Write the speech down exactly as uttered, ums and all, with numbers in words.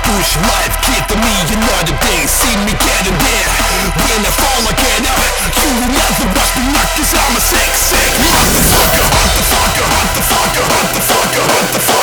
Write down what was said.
push life, keep to me another day. See me getting there. When I fall I get up. You will never watch me knock, cause I'm a sick, sick motherfucker. Motherfucker, motherfucker, motherfucker, motherfucker.